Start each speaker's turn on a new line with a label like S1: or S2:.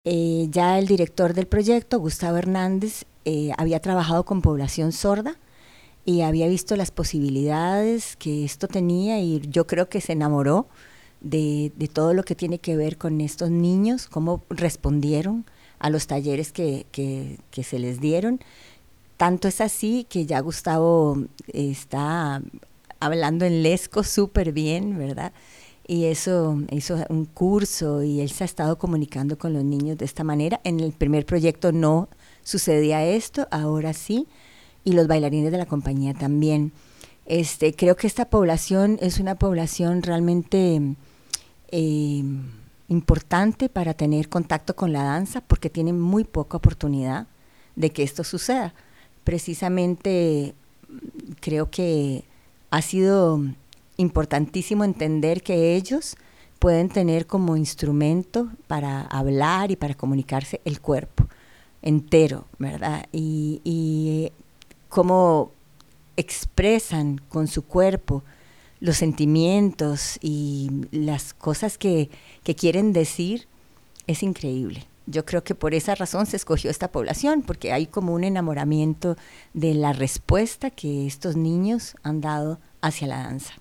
S1: Ya el director del proyecto, Gustavo Hernández, había trabajado con población sorda y había visto las posibilidades que esto tenía y yo creo que se enamoró de todo lo que tiene que ver con estos niños, cómo respondieron a los talleres que se les dieron. Tanto es así que ya Gustavo está hablando en lesco súper bien, ¿verdad? Y eso hizo un curso y él se ha estado comunicando con los niños de esta manera. En el primer proyecto no sucedía esto, ahora sí, y los bailarines de la compañía también. Creo que esta población es una población realmente eh, importante para tener contacto con la danza porque tienen muy poca oportunidad de que esto suceda. Precisamente creo que ha sido importantísimo entender que ellos pueden tener como instrumento para hablar y para comunicarse el cuerpo entero, ¿verdad? Y cómo expresan con su cuerpo los sentimientos y las cosas que quieren decir es increíble. Yo creo que por esa razón se escogió esta población, porque hay como un enamoramiento de la respuesta que estos niños han dado hacia la danza.